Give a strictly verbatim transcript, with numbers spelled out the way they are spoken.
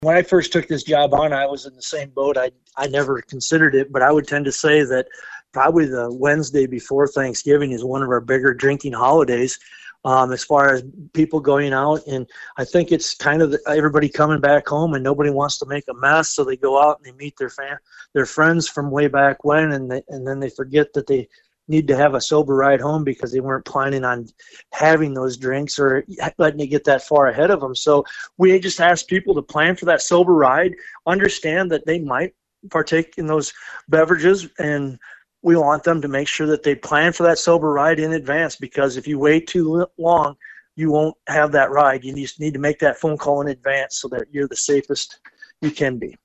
When I first took this job on, I was in the same boat. I I never considered it, but I would tend to say that probably the Wednesday before Thanksgiving is one of our bigger drinking holidays, um, as far as people going out. And I think it's kind of the, everybody coming back home, and nobody wants to make a mess, so they go out and they meet their fam- their friends from way back when, and they, and then they forget that they need to have a sober ride home because they weren't planning on having those drinks or letting it get that far ahead of them. So we just ask people to plan for that sober ride, understand that they might partake in those beverages, and we want them to make sure that they plan for that sober ride in advance, because if you wait too long, you won't have that ride. You just need to make that phone call in advance so that you're the safest you can be.